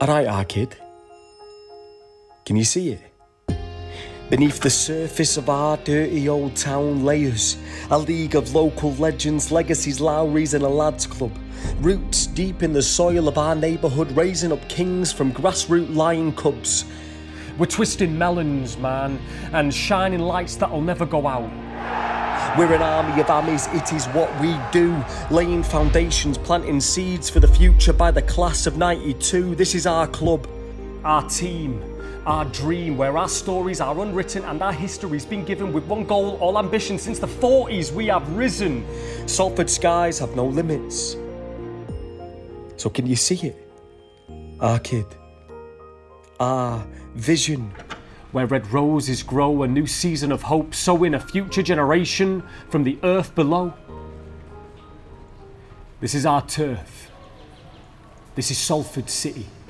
Alright, our kid. Can you see it? Beneath the surface of our dirty old town layers a league of local legends, legacies, Lowries and a lads club. Roots deep in the soil of our neighbourhood, raising up kings from grassroot lion cubs. We're twisting melons, man, and shining lights that'll never go out. We're an army of Ammies, it is what we do. Laying foundations, planting seeds for the future by the class of 92. This is our club. Our team, our dream, where our stories are unwritten and our history's been given with one goal, all ambition. Since the 40s we have risen. Salford skies have no limits. So can you see it? Our kid. Our vision. Where red roses grow, a new season of hope, sowing a future generation from the earth below. This is our turf. This is Salford City.